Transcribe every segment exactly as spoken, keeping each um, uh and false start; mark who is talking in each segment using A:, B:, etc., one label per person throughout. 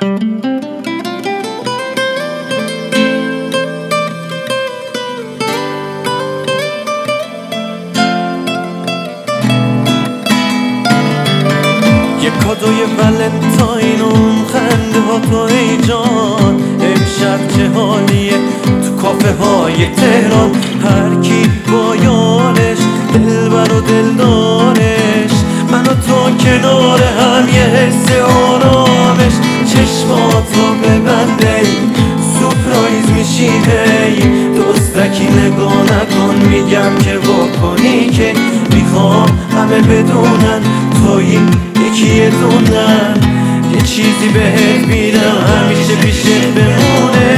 A: یه کادوی ولنتاین و اون خنده ها تو ای جان، امشب چه حالیه تو کافه های تهران، هر کی با یارش دلبر و دلدارش، من و تو کنار هم یه حس آرامش، چشماتو ببنده سپرایز میشی هی، دزدکی نگاه نکن میگم که واکنی که میخوام همه بدونن تویی یکی یه دونن، یه چیزی بهت میدم همیشه پیشت بمونه.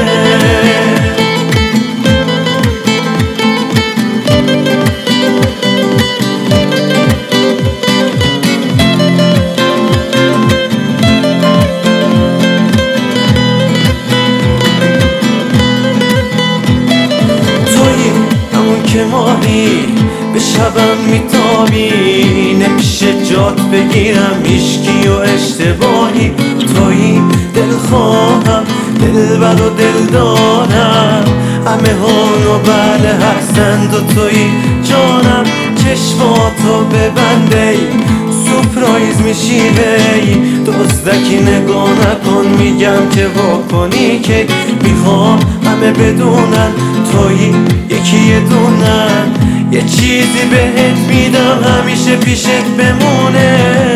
A: تویی همون که ماهی به شبم میتابی، نمیشه جات بگیرم هیشکی و اشتباهی، تویی دلخواهم دلبر و دلدارم، همه هان و بله هستند و تویی جانم، چشماتو ببنده سپرایز میشی هی، دزدکی نگاه نکن میگم که واکنی که میخوام همه بدونن تویی یکی یه دونن، یه چیزی بهت میدم همیشه پیشت بمونه.